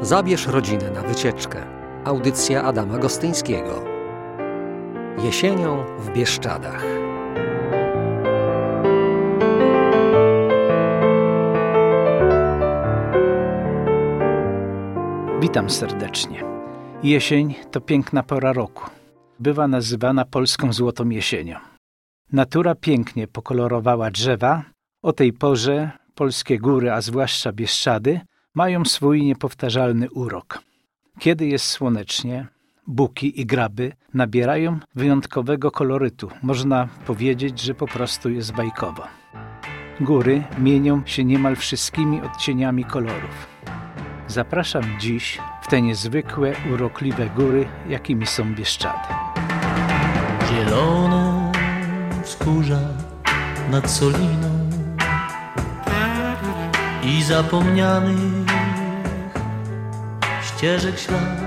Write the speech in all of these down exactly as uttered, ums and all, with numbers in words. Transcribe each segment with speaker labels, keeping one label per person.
Speaker 1: Zabierz rodzinę na wycieczkę. Audycja Adama Gostyńskiego. Jesienią w Bieszczadach.
Speaker 2: Witam serdecznie. Jesień to piękna pora roku. Bywa nazywana polską złotą jesienią. Natura pięknie pokolorowała drzewa. O tej porze polskie góry, a zwłaszcza Bieszczady, mają swój niepowtarzalny urok. Kiedy jest słonecznie, buki i graby nabierają wyjątkowego kolorytu. Można powiedzieć, że po prostu jest bajkowo. Góry mienią się niemal wszystkimi odcieniami kolorów. Zapraszam dziś w te niezwykłe, urokliwe góry, jakimi są Bieszczady.
Speaker 3: Zielone wzgórza nad Soliną i zapomnianych ścieżek ślad.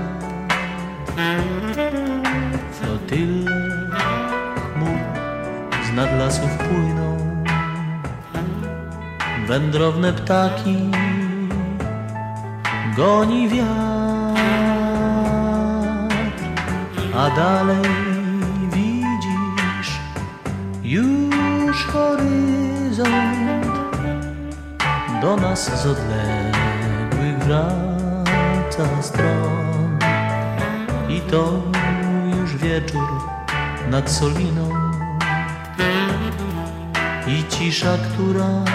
Speaker 3: Flotyle chmur z nad lasów płyną, wędrowne ptaki goni wiatr, a dalej widzisz już horyzont. Do nas z odległych wraca stron i to już wieczór nad Soliną i cisza, która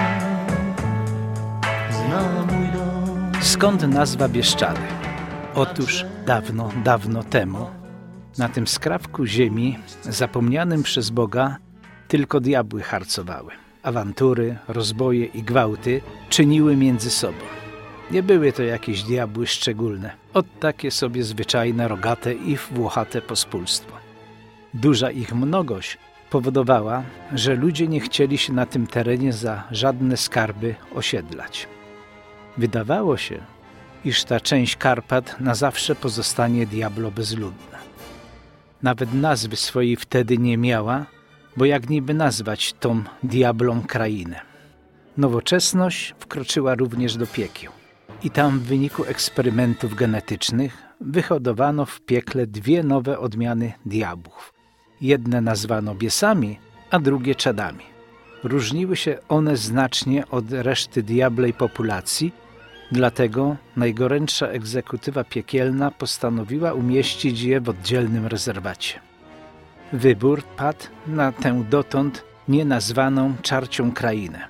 Speaker 3: zna mój dom.
Speaker 2: Skąd nazwa Bieszczady? Otóż dawno, dawno temu na tym skrawku ziemi, zapomnianym przez Boga, tylko diabły harcowały. Awantury, rozboje i gwałty czyniły między sobą. Nie były to jakieś diabły szczególne, od takie sobie zwyczajne, rogate i włochate pospólstwo. Duża ich mnogość powodowała, że ludzie nie chcieli się na tym terenie za żadne skarby osiedlać. Wydawało się, iż ta część Karpat na zawsze pozostanie diablo bezludna. Nawet nazwy swojej wtedy nie miała, bo jak niby nazwać tą diablą krainę. Nowoczesność wkroczyła również do piekieł i tam w wyniku eksperymentów genetycznych wyhodowano w piekle dwie nowe odmiany diabłów. Jedne nazwano biesami, a drugie czadami. Różniły się one znacznie od reszty diablej populacji, dlatego najgorętsza egzekutywa piekielna postanowiła umieścić je w oddzielnym rezerwacie. Wybór padł na tę dotąd nienazwaną czarcią krainę.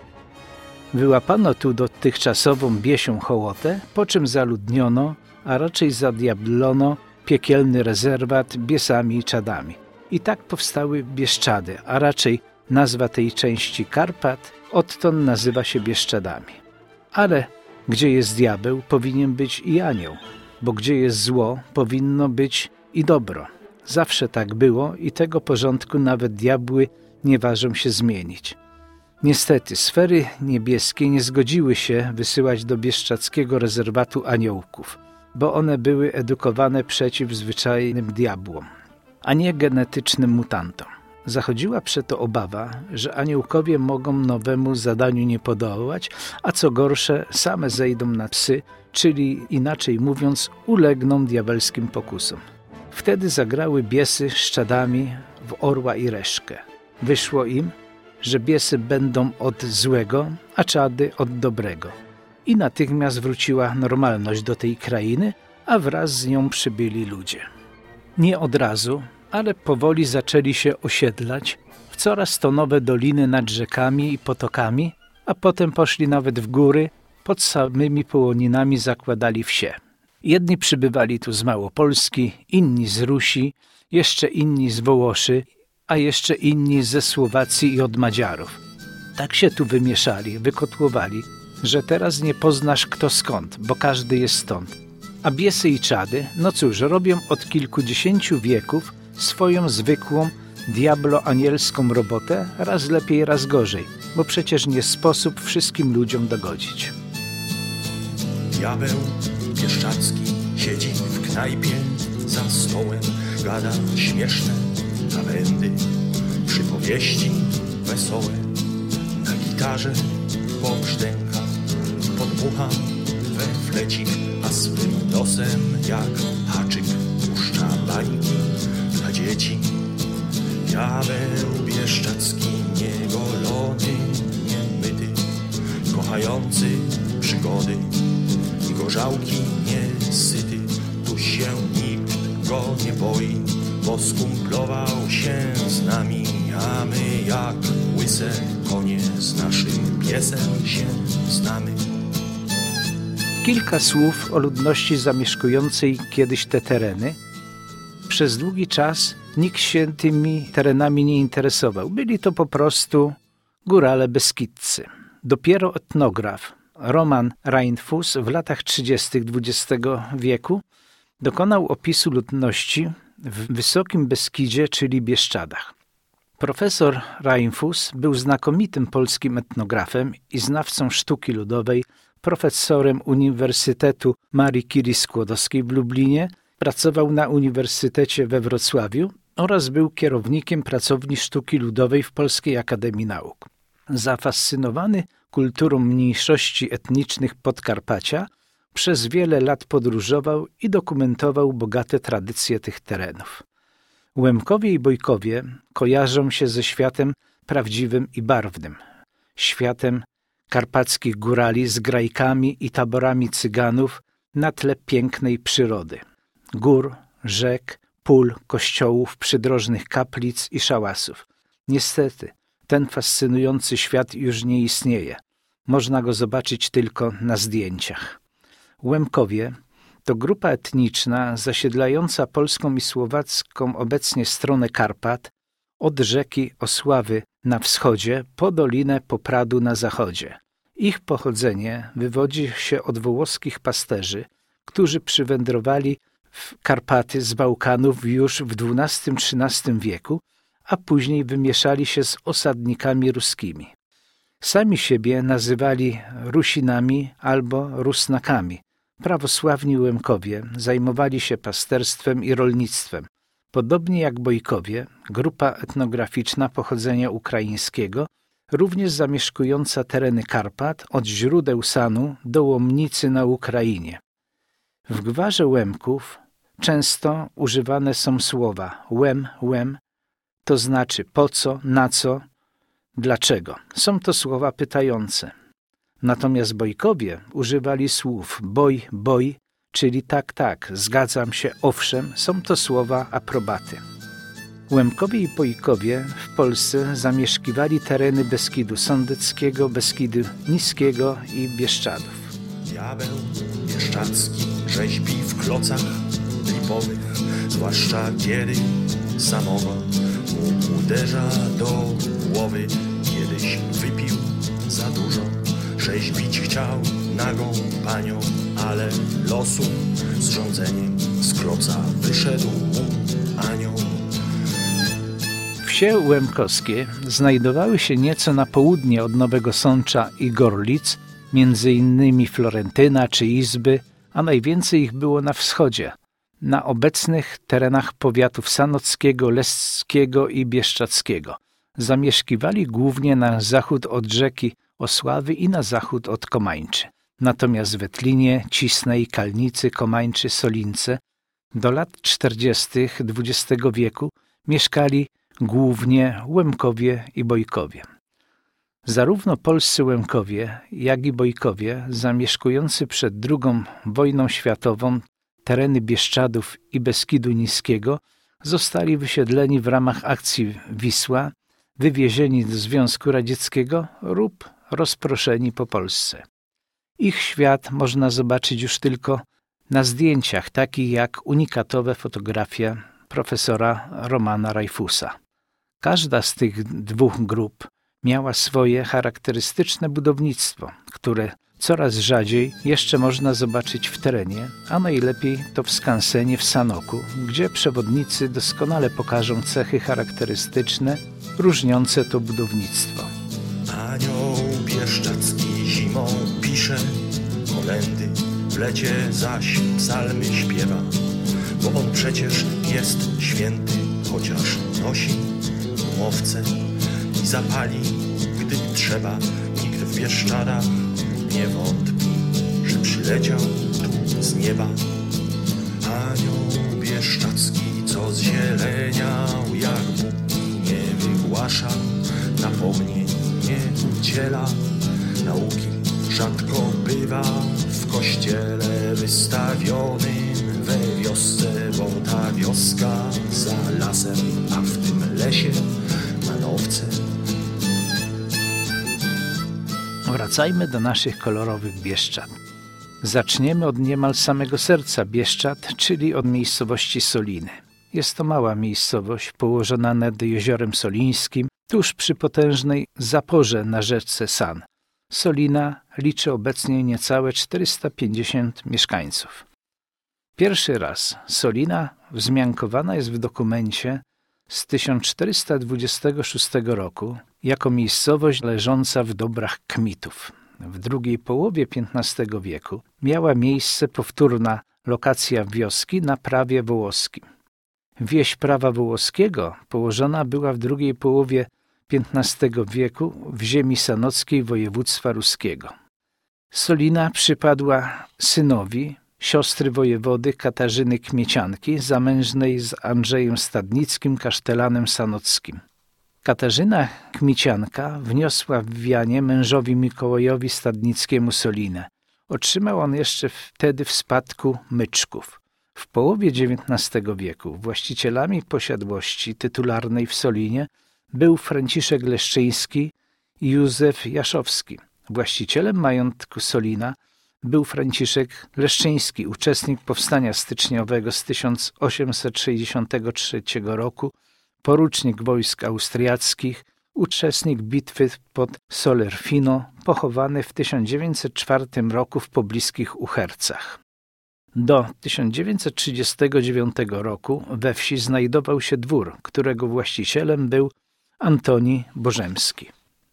Speaker 2: Wyłapano tu dotychczasową biesią hołotę, po czym zaludniono, a raczej zadiablono piekielny rezerwat biesami i czadami. I tak powstały Bieszczady, a raczej nazwa tej części Karpat odtąd nazywa się Bieszczadami. Ale gdzie jest diabeł, powinien być i anioł, bo gdzie jest zło, powinno być i dobro. Zawsze tak było i tego porządku nawet diabły nie ważą się zmienić. Niestety sfery niebieskie nie zgodziły się wysyłać do bieszczadzkiego rezerwatu aniołków, bo one były edukowane przeciw zwyczajnym diabłom, a nie genetycznym mutantom. Zachodziła przeto obawa, że aniołkowie mogą nowemu zadaniu nie podołać, a co gorsze same zejdą na psy, czyli inaczej mówiąc ulegną diabelskim pokusom. Wtedy zagrały biesy z czadami w orła i reszkę. Wyszło im, że biesy będą od złego, a czady od dobrego. I natychmiast wróciła normalność do tej krainy, a wraz z nią przybyli ludzie. Nie od razu, ale powoli zaczęli się osiedlać w coraz to nowe doliny nad rzekami i potokami, a potem poszli nawet w góry, pod samymi połoninami zakładali wsie. Jedni przybywali tu z Małopolski, inni z Rusi, jeszcze inni z Wołoszy, a jeszcze inni ze Słowacji i od Madziarów. Tak się tu wymieszali, wykotłowali, że teraz nie poznasz kto skąd, bo każdy jest stąd. A biesy i czady, no cóż, robią od kilkudziesięciu wieków swoją zwykłą, diablo-anielską robotę, raz lepiej, raz gorzej, bo przecież nie sposób wszystkim ludziom dogodzić.
Speaker 4: Diabeł bieszczadzki siedzi w knajpie za stołem, gada śmieszne gawędy, przypowieści wesołe, na gitarze pobrzdęka, podmucha we flecik, a swym nosem jak haczyk puszcza bańki dla dzieci. Diabeł bieszczacki, niegolony, niemyty, kochający przygody i gorzałki niesyty. Tu się nikt go nie boi, bo skumplował się z nami, a my jak łyse konie z naszym piesem się znamy.
Speaker 2: Kilka słów o ludności zamieszkującej kiedyś te tereny. Przez długi czas nikt się tymi terenami nie interesował. Byli to po prostu górale beskidzcy. Dopiero etnograf Roman Reinfuss w latach trzydziestych dwudziestego wieku dokonał opisu ludności w Wysokim Beskidzie, czyli Bieszczadach. Profesor Reinfuss był znakomitym polskim etnografem i znawcą sztuki ludowej, profesorem Uniwersytetu Marii Curie Skłodowskiej w Lublinie, pracował na Uniwersytecie we Wrocławiu oraz był kierownikiem pracowni sztuki ludowej w Polskiej Akademii Nauk. Zafascynowany kulturą mniejszości etnicznych Podkarpacia, przez wiele lat podróżował i dokumentował bogate tradycje tych terenów. Łemkowie i Bojkowie kojarzą się ze światem prawdziwym i barwnym, światem karpackich górali z grajkami i taborami cyganów na tle pięknej przyrody. Gór, rzek, pól, kościołów, przydrożnych kaplic i szałasów. Niestety, ten fascynujący świat już nie istnieje. Można go zobaczyć tylko na zdjęciach. Łemkowie to grupa etniczna zasiedlająca polską i słowacką obecnie stronę Karpat, od rzeki Osławy na wschodzie po Dolinę Popradu na zachodzie. Ich pochodzenie wywodzi się od wołoskich pasterzy, którzy przywędrowali w Karpaty z Bałkanów już w dwunastym-trzynastym wieku, a później wymieszali się z osadnikami ruskimi. Sami siebie nazywali Rusinami albo Rusnakami. Prawosławni Łemkowie zajmowali się pasterstwem i rolnictwem. Podobnie jak Bojkowie, grupa etnograficzna pochodzenia ukraińskiego, również zamieszkująca tereny Karpat od źródeł Sanu do Łomnicy na Ukrainie. W gwarze Łemków często używane są słowa łem, łem, to znaczy po co, na co, dlaczego. Są to słowa pytające. Natomiast Bojkowie używali słów boj, boj, czyli tak, tak, zgadzam się, owszem, są to słowa aprobaty. Łemkowie i Bojkowie w Polsce zamieszkiwali tereny Beskidu Sądeckiego, Beskidu Niskiego i Bieszczadów.
Speaker 4: Diabeł bieszczacki rzeźbi w klocach lipowych, zwłaszcza kiedy samogon mu uderza do głowy. Kiedyś wypił za dużo, rzeźbić chciał nagą panią, ale losu zrządzeniem z kloca wyszedł mu anioł.
Speaker 2: Wsie łemkowskie znajdowały się nieco na południe od Nowego Sącza i Gorlic, między innymi Florentyna czy Izby, a najwięcej ich było na wschodzie, na obecnych terenach powiatów sanockiego, lesckiego i bieszczadzkiego. Zamieszkiwali głównie na zachód od rzeki Osławy i na zachód od Komańczy. Natomiast w Wetlinie, Cisnej, Kalnicy, Komańczy, Solince do lat czterdziestych dwudziestego wieku mieszkali głównie Łemkowie i Bojkowie. Zarówno polscy Łemkowie, jak i Bojkowie, zamieszkujący przed drugą wojną światową tereny Bieszczadów i Beskidu Niskiego, zostali wysiedleni w ramach akcji Wisła, wywiezieni do Związku Radzieckiego lub rozproszeni po Polsce. Ich świat można zobaczyć już tylko na zdjęciach, takich jak unikatowe fotografie profesora Romana Reinfussa. Każda z tych dwóch grup miała swoje charakterystyczne budownictwo, które coraz rzadziej jeszcze można zobaczyć w terenie, a najlepiej to w skansenie w Sanoku, gdzie przewodnicy doskonale pokażą cechy charakterystyczne, różniące to budownictwo.
Speaker 4: Anioł bieszczacki zimą pisze kolędy, w lecie zaś psalmy śpiewa, bo on przecież jest święty, chociaż nosi umowce i zapali, gdy trzeba. Nikt w Bieszczadach nie wątpi, że przyleciał tu z nieba. Anioł bieszczacki, co zzieleniał, jak Bóg nie wygłasza, napomnień nie udziela, nauki rzadko bywa w kościele wystawionym we wiosce, bo ta wioska za lasem, a w tym lesie manowce.
Speaker 2: Wracajmy do naszych kolorowych Bieszczad. Zaczniemy od niemal samego serca Bieszczad, czyli od miejscowości Soliny. Jest to mała miejscowość położona nad jeziorem Solińskim, tuż przy potężnej zaporze na rzece San. Solina liczy obecnie niecałe czterysta pięćdziesiąt mieszkańców. Pierwszy raz Solina wzmiankowana jest w dokumencie z tysiąc czterysta dwudziestego szóstego roku jako miejscowość leżąca w Dobrach Kmitów. W drugiej połowie piętnastego wieku miała miejsce powtórna lokacja wioski na prawie wołoskim. Wieś prawa wołoskiego położona była w drugiej połowie piętnastego wieku w ziemi sanockiej województwa ruskiego. Solina przypadła synowi siostry wojewody Katarzyny Kmiecianki, zamężnej z Andrzejem Stadnickim, kasztelanem sanockim. Katarzyna Kmiecianka wniosła w wianie mężowi Mikołajowi Stadnickiemu Solinę. Otrzymał on jeszcze wtedy w spadku Myczków. W połowie dziewiętnastego wieku właścicielami posiadłości tytularnej w Solinie był Franciszek Leszczyński i Józef Jaszowski. Właścicielem majątku Solina był Franciszek Leszczyński, uczestnik powstania styczniowego z tysiąc osiemset sześćdziesiątego trzeciego roku, porucznik wojsk austriackich, uczestnik bitwy pod Solerfino, pochowany w tysiąc dziewięćset czwartym roku w pobliskich Uhercach. Do tysiąc dziewięćset trzydziestego dziewiątego roku we wsi znajdował się dwór, którego właścicielem był Antoni Bożemski.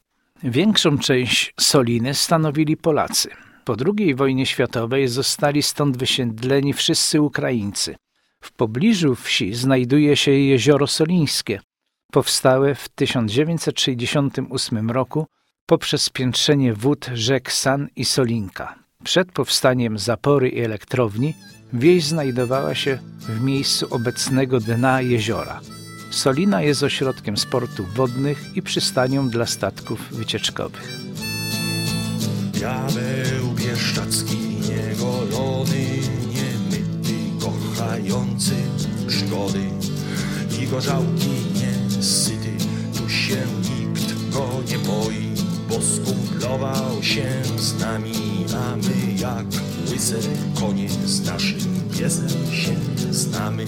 Speaker 2: Większą część Soliny stanowili Polacy. Po drugiej wojnie światowej zostali stąd wysiedleni wszyscy Ukraińcy. W pobliżu wsi znajduje się jezioro Solińskie, powstałe w tysiąc dziewięćset sześćdziesiątym ósmym roku poprzez spiętrzenie wód rzek San i Solinka. Przed powstaniem zapory i elektrowni wieś znajdowała się w miejscu obecnego dna jeziora. Solina jest ośrodkiem sportów wodnych i przystanią dla statków wycieczkowych.
Speaker 4: Diabeł bieszczacki, niegolony, niemyty, kochający przygody i gorzałki niesyty. Tu się nikt go nie boi, bo skumplował się z nami, a my jak łyse konie z naszym piesem się znamy.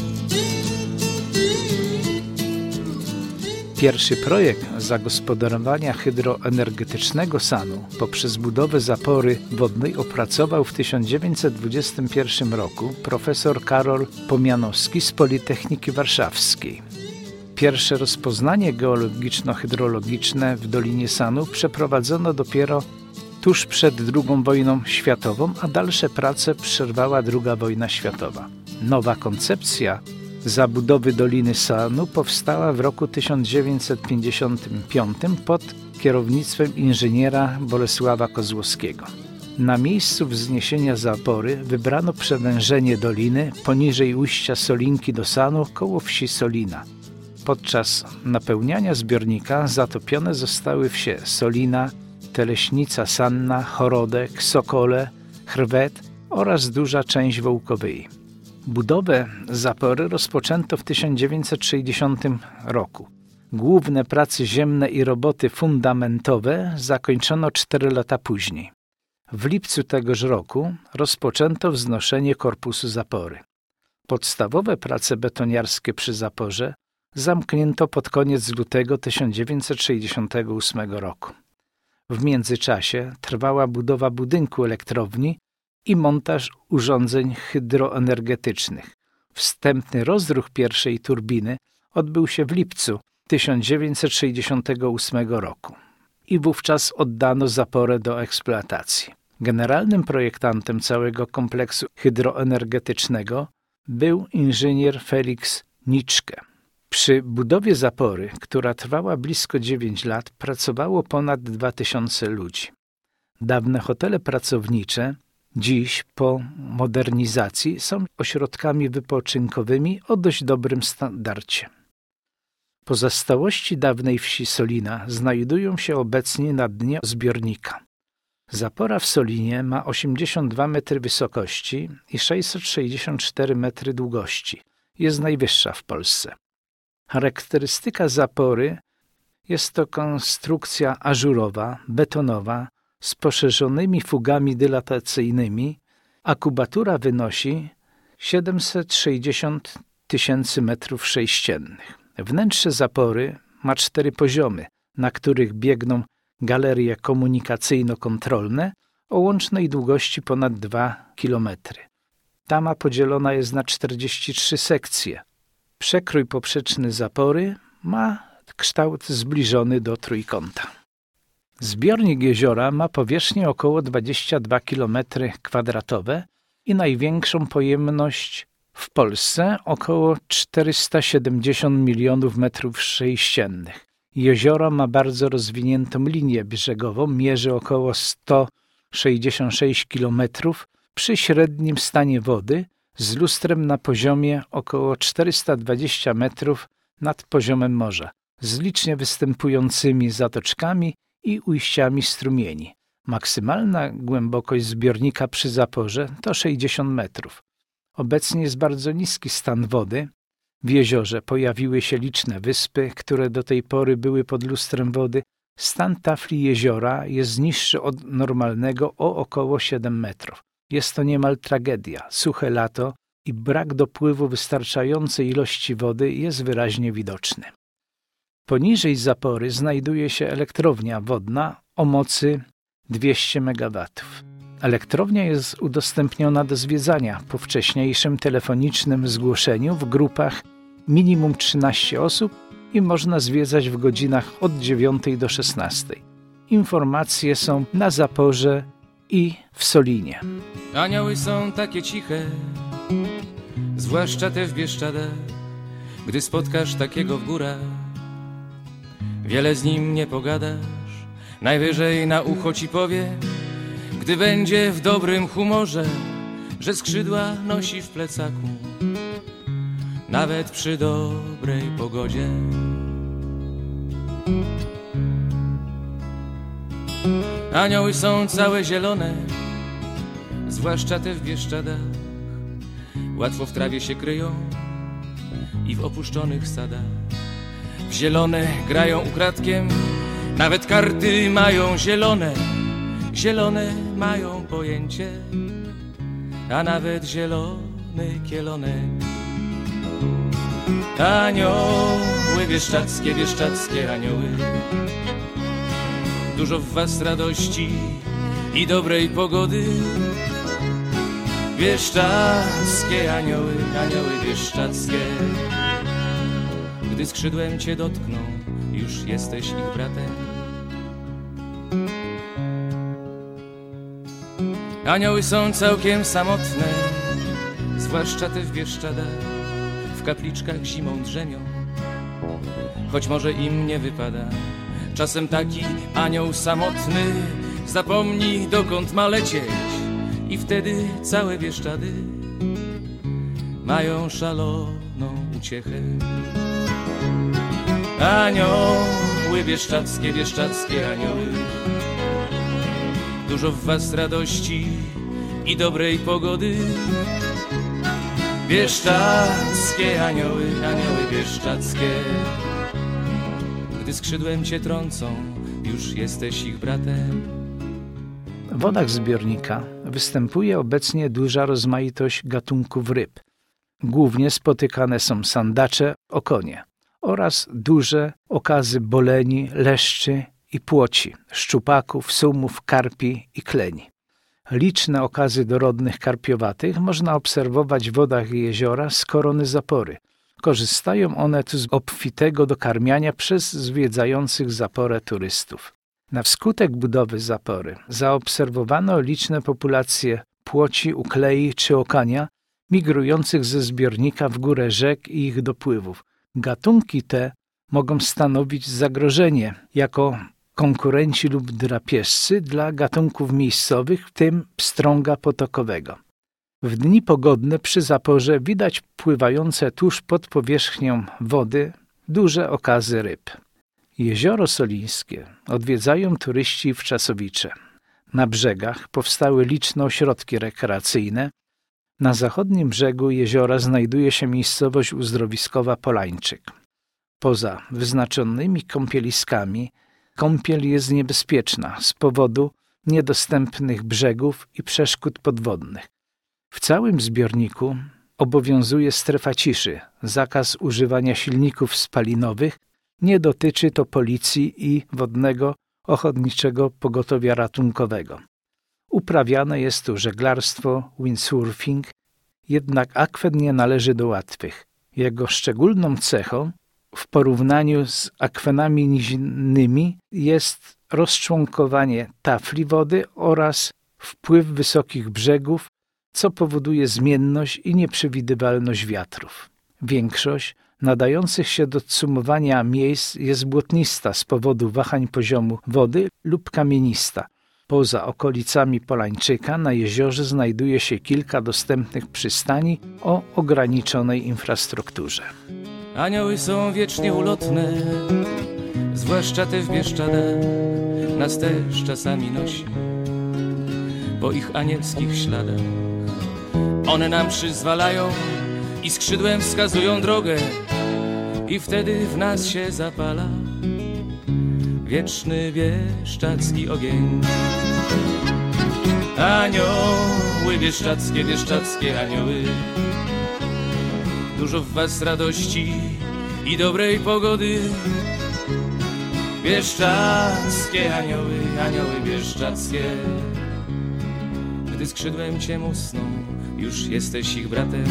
Speaker 2: Pierwszy projekt zagospodarowania hydroenergetycznego Sanu poprzez budowę zapory wodnej opracował w tysiąc dziewięćset dwudziestym pierwszym roku profesor Karol Pomianowski z Politechniki Warszawskiej. Pierwsze rozpoznanie geologiczno-hydrologiczne w Dolinie Sanu przeprowadzono dopiero tuż przed drugą wojną światową, a dalsze prace przerwała druga wojna światowa. Nowa koncepcja zabudowy Doliny Sanu powstała w roku tysiąc dziewięćset pięćdziesiątym piątym pod kierownictwem inżyniera Bolesława Kozłowskiego. Na miejscu wzniesienia zapory wybrano przewężenie doliny poniżej ujścia Solinki do Sanu koło wsi Solina. Podczas napełniania zbiornika zatopione zostały wsie Solina, Teleśnica Sanna, Chorodek, Sokole, Chrwet oraz duża część Wołkowyj. Budowę zapory rozpoczęto w tysiąc dziewięćset sześćdziesiątym roku. Główne prace ziemne i roboty fundamentowe zakończono cztery lata później. W lipcu tegoż roku rozpoczęto wznoszenie korpusu zapory. Podstawowe prace betoniarskie przy zaporze zamknięto pod koniec lutego tysiąc dziewięćset sześćdziesiątego ósmego roku. W międzyczasie trwała budowa budynku elektrowni i montaż urządzeń hydroenergetycznych. Wstępny rozruch pierwszej turbiny odbył się w lipcu tysiąc dziewięćset sześćdziesiątego ósmego roku i wówczas oddano zaporę do eksploatacji. Generalnym projektantem całego kompleksu hydroenergetycznego był inżynier Felix Nitschke. Przy budowie zapory, która trwała blisko dziewięć lat, pracowało ponad dwa tysiące ludzi. Dawne hotele pracownicze dziś po modernizacji są ośrodkami wypoczynkowymi o dość dobrym standardzie. Pozostałości dawnej wsi Solina znajdują się obecnie na dnie zbiornika. Zapora w Solinie ma osiemdziesiąt dwa metry wysokości i sześćset sześćdziesiąt cztery metry długości. Jest najwyższa w Polsce. Charakterystyka zapory jest to konstrukcja ażurowa, betonowa, z poszerzonymi fugami dylatacyjnymi, a kubatura wynosi siedemset sześćdziesiąt tysięcy metrów sześciennych. Wnętrze zapory ma cztery poziomy, na których biegną galerie komunikacyjno-kontrolne o łącznej długości ponad dwa kilometry. Tama podzielona jest na czterdzieści trzy sekcje. Przekrój poprzeczny zapory ma kształt zbliżony do trójkąta. Zbiornik jeziora ma powierzchnię około dwadzieścia dwa kilometry kwadratowe i największą pojemność w Polsce około czterysta siedemdziesiąt milionów metrów sześciennych. Jezioro ma bardzo rozwiniętą linię brzegową, mierzy około sto sześćdziesiąt sześć kilometrów przy średnim stanie wody z lustrem na poziomie około czterysta dwadzieścia metrów nad poziomem morza, z licznie występującymi zatoczkami i ujściami strumieni. Maksymalna głębokość zbiornika przy zaporze to sześćdziesiąt metrów. Obecnie jest bardzo niski stan wody. W jeziorze pojawiły się liczne wyspy, które do tej pory były pod lustrem wody. Stan tafli jeziora jest niższy od normalnego o około siedem metrów. Jest to niemal tragedia. Suche lato i brak dopływu wystarczającej ilości wody jest wyraźnie widoczny. Poniżej zapory znajduje się elektrownia wodna o mocy dwieście megawatów. Elektrownia jest udostępniona do zwiedzania po wcześniejszym telefonicznym zgłoszeniu w grupach minimum trzynaście osób i można zwiedzać w godzinach od dziewiątej do szesnastej. Informacje są na zaporze i w Solinie.
Speaker 5: Anioły są takie ciche, zwłaszcza te w Bieszczadach, gdy spotkasz takiego w górach. Wiele z nim nie pogadasz, najwyżej na ucho ci powie, gdy będzie w dobrym humorze, że skrzydła nosi w plecaku, nawet przy dobrej pogodzie. Anioły są całe zielone, zwłaszcza te w Bieszczadach, łatwo w trawie się kryją i w opuszczonych sadach. W zielone grają ukradkiem, nawet karty mają zielone. Zielone mają pojęcie, a nawet zielony kielonek. Anioły bieszczadzkie, bieszczadzkie anioły, dużo w was radości i dobrej pogody. Bieszczadzkie anioły, anioły bieszczadzkie, gdy skrzydłem cię dotkną, już jesteś ich bratem. Anioły są całkiem samotne, zwłaszcza te w Bieszczadach, w kapliczkach zimą drzemią, choć może im nie wypada. Czasem taki anioł samotny zapomni, dokąd ma lecieć, i wtedy całe Bieszczady mają szaloną uciechę. Anioły bieszczadzkie, bieszczadzkie anioły, dużo w was radości i dobrej pogody. Bieszczadzkie anioły, anioły bieszczadzkie, gdy skrzydłem cię trącą, już jesteś ich bratem.
Speaker 2: W wodach zbiornika występuje obecnie duża rozmaitość gatunków ryb. Głównie spotykane są sandacze, okonie oraz duże okazy boleni, leszczy i płoci, szczupaków, sumów, karpi i kleni. Liczne okazy dorodnych karpiowatych można obserwować w wodach jeziora z korony zapory. Korzystają one tu z obfitego dokarmiania przez zwiedzających zaporę turystów. Na wskutek budowy zapory zaobserwowano liczne populacje płoci, uklei czy okania migrujących ze zbiornika w górę rzek i ich dopływów. Gatunki te mogą stanowić zagrożenie jako konkurenci lub drapieżcy dla gatunków miejscowych, w tym pstrąga potokowego. W dni pogodne przy zaporze widać pływające tuż pod powierzchnią wody duże okazy ryb. Jezioro Solińskie odwiedzają turyści wczasowicze. Na brzegach powstały liczne ośrodki rekreacyjne. Na zachodnim brzegu jeziora znajduje się miejscowość uzdrowiskowa Polańczyk. Poza wyznaczonymi kąpieliskami kąpiel jest niebezpieczna z powodu niedostępnych brzegów i przeszkód podwodnych. W całym zbiorniku obowiązuje strefa ciszy, zakaz używania silników spalinowych, nie dotyczy to policji i Wodnego Ochotniczego Pogotowia Ratunkowego. Uprawiane jest tu żeglarstwo, windsurfing, jednak akwen nie należy do łatwych. Jego szczególną cechą w porównaniu z akwenami nizinnymi jest rozczłonkowanie tafli wody oraz wpływ wysokich brzegów, co powoduje zmienność i nieprzewidywalność wiatrów. Większość nadających się do cumowania miejsc jest błotnista z powodu wahań poziomu wody lub kamienista. Poza okolicami Polańczyka na jeziorze znajduje się kilka dostępnych przystani o ograniczonej infrastrukturze.
Speaker 5: Anioły są wiecznie ulotne, zwłaszcza te w Bieszczadach, nas też czasami nosi po ich anielskich śladach. One nam przyzwalają i skrzydłem wskazują drogę i wtedy w nas się zapala wieczny bieszczadzki ogień. Anioły bieszczadzkie, bieszczadzkie anioły, dużo w was radości i dobrej pogody. Bieszczadzkie anioły, anioły bieszczadzkie, gdy skrzydłem cię musną, już jesteś ich bratem.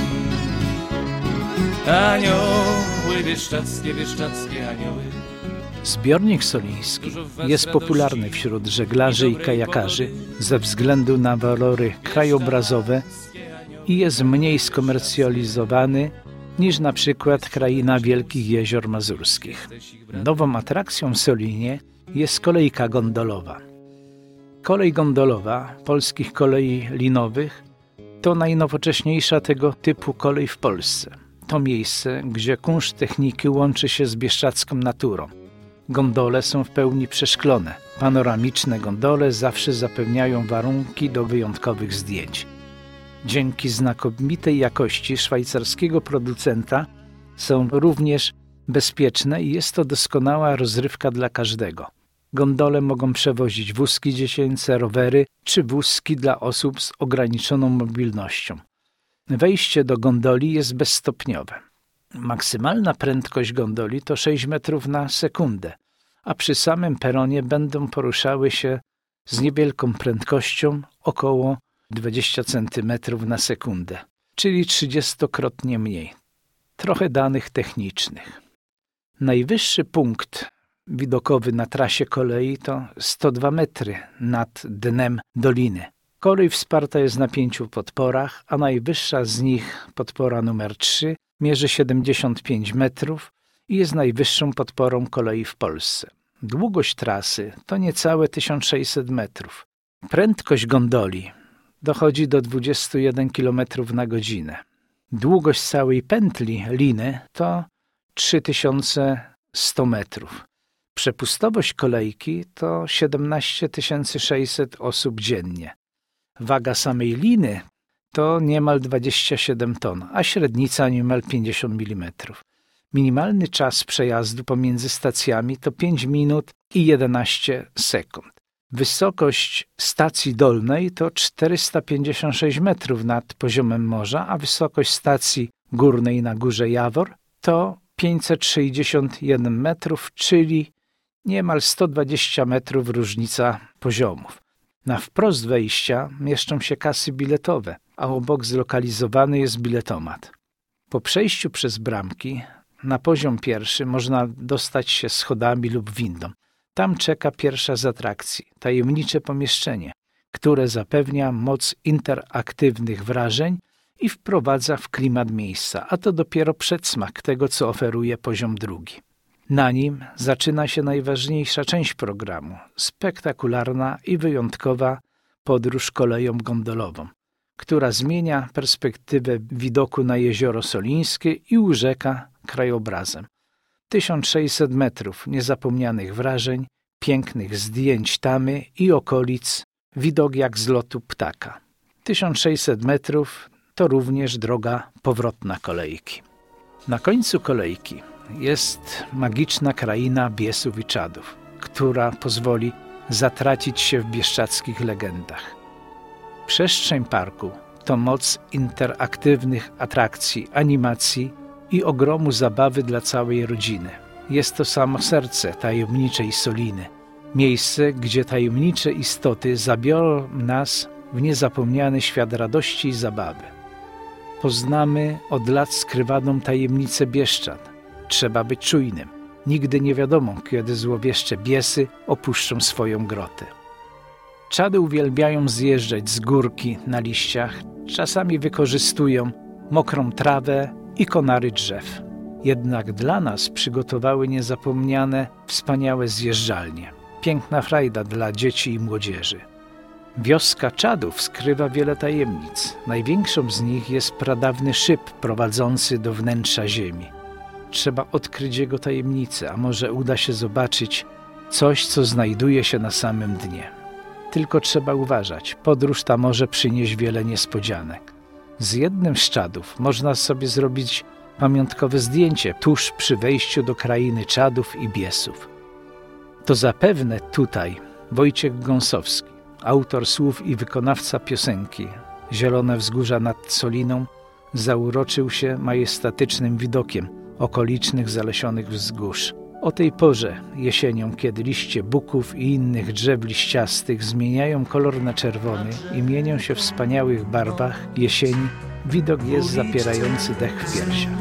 Speaker 5: Anioły bieszczadzkie, bieszczadzkie anioły.
Speaker 2: Zbiornik soliński jest popularny wśród żeglarzy i kajakarzy ze względu na walory krajobrazowe i jest mniej skomercjalizowany niż na przykład kraina Wielkich Jezior Mazurskich. Nową atrakcją w Solinie jest kolejka gondolowa. Kolej gondolowa Polskich Kolei Linowych to najnowocześniejsza tego typu kolej w Polsce. To miejsce, gdzie kunszt techniki łączy się z bieszczadzką naturą. Gondole są w pełni przeszklone. Panoramiczne gondole zawsze zapewniają warunki do wyjątkowych zdjęć. Dzięki znakomitej jakości szwajcarskiego producenta są również bezpieczne i jest to doskonała rozrywka dla każdego. Gondole mogą przewozić wózki dziecięce, rowery czy wózki dla osób z ograniczoną mobilnością. Wejście do gondoli jest bezstopniowe. Maksymalna prędkość gondoli to sześć metrów na sekundę, a przy samym peronie będą poruszały się z niewielką prędkością około dwadzieścia centymetrów na sekundę, czyli trzydziestokrotnie mniej. Trochę danych technicznych. Najwyższy punkt widokowy na trasie kolei to sto dwa metry nad dnem doliny. Kolej wsparta jest na pięciu podporach, a najwyższa z nich, podpora numer trzy, mierzy siedemdziesiąt pięć metrów i jest najwyższą podporą kolei w Polsce. Długość trasy to niecałe tysiąc sześćset metrów. Prędkość gondoli dochodzi do dwadzieścia jeden kilometrów na godzinę. Długość całej pętli liny to trzy tysiące sto metrów. Przepustowość kolejki to siedemnaście tysięcy sześćset osób dziennie. Waga samej liny to niemal dwadzieścia siedem ton, a średnica niemal pięćdziesiąt milimetrów. Minimalny czas przejazdu pomiędzy stacjami to pięć minut i jedenaście sekund. Wysokość stacji dolnej to czterysta pięćdziesiąt sześć metrów nad poziomem morza, a wysokość stacji górnej na górze Jawor to pięćset sześćdziesiąt jeden metrów, czyli niemal sto dwadzieścia metrów różnica poziomów. Na wprost wejścia mieszczą się kasy biletowe, a obok zlokalizowany jest biletomat. Po przejściu przez bramki na poziom pierwszy można dostać się schodami lub windą. Tam czeka pierwsza z atrakcji, tajemnicze pomieszczenie, które zapewnia moc interaktywnych wrażeń i wprowadza w klimat miejsca, a to dopiero przedsmak tego, co oferuje poziom drugi. Na nim zaczyna się najważniejsza część programu, spektakularna i wyjątkowa podróż koleją gondolową, która zmienia perspektywę widoku na jezioro Solińskie i urzeka krajobrazem. tysiąc sześćset metrów niezapomnianych wrażeń, pięknych zdjęć Tamy i okolic, widok jak z lotu ptaka. tysiąc sześćset metrów to również droga powrotna kolejki. Na końcu kolejki jest magiczna kraina Biesów i Czadów, która pozwoli zatracić się w bieszczadzkich legendach. Przestrzeń parku to moc interaktywnych atrakcji, animacji i ogromu zabawy dla całej rodziny. Jest to samo serce tajemniczej Soliny, miejsce, gdzie tajemnicze istoty zabiorą nas w niezapomniany świat radości i zabawy. Poznamy od lat skrywaną tajemnicę Bieszczad. Trzeba być czujnym. Nigdy nie wiadomo, kiedy złowieszcze biesy opuszczą swoją grotę. Czady uwielbiają zjeżdżać z górki na liściach, czasami wykorzystują mokrą trawę i konary drzew. Jednak dla nas przygotowały niezapomniane, wspaniałe zjeżdżalnie. Piękna frajda dla dzieci i młodzieży. Wioska Czadów skrywa wiele tajemnic. Największą z nich jest pradawny szyb prowadzący do wnętrza ziemi. Trzeba odkryć jego tajemnicę, a może uda się zobaczyć coś, co znajduje się na samym dnie. Tylko trzeba uważać, podróż ta może przynieść wiele niespodzianek. Z jednym z Czadów można sobie zrobić pamiątkowe zdjęcie tuż przy wejściu do krainy Czadów i Biesów. To zapewne tutaj Wojciech Gąsowski, autor słów i wykonawca piosenki Zielone wzgórza nad Soliną, zauroczył się majestatycznym widokiem okolicznych zalesionych wzgórz. O tej porze, jesienią, kiedy liście buków i innych drzew liściastych zmieniają kolor na czerwony i mienią się w wspaniałych barwach jesieni, widok jest zapierający dech w piersiach.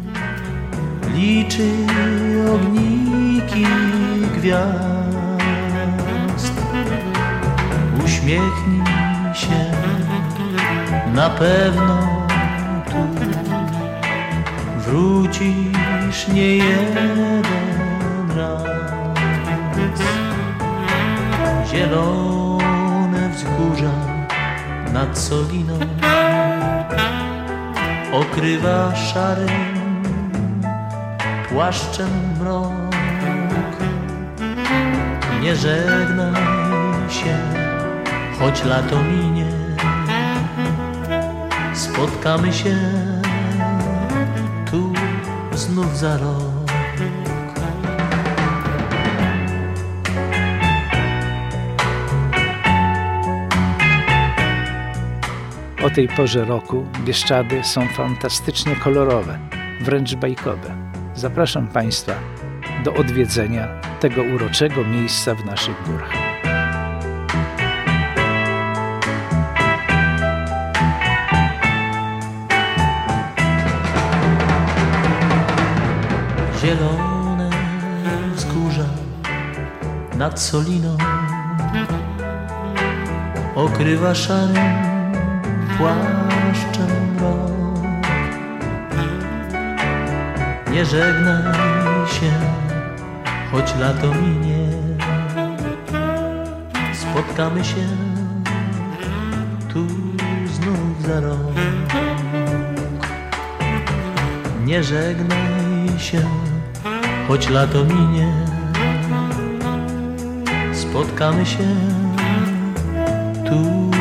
Speaker 3: Liczy ogniki gwiazd, uśmiechnij się, na pewno tu wrócisz nie jeden raz. Zielone wzgórza nad Soliną okrywa szarym płaszczem mrok. Nie żegnaj się, choć lato minie, spotkamy się tu znów za rok.
Speaker 2: O tej porze roku Bieszczady są fantastycznie kolorowe, wręcz bajkowe. Zapraszam Państwa do odwiedzenia tego uroczego miejsca w naszych górach.
Speaker 3: Zielone wzgórza nad Soliną okrywa szarym płaszczem mrok. Nie żegnaj się, choć lato minie, spotkamy się tu znów za rok. Nie żegnaj się, choć lato minie, spotkamy się tu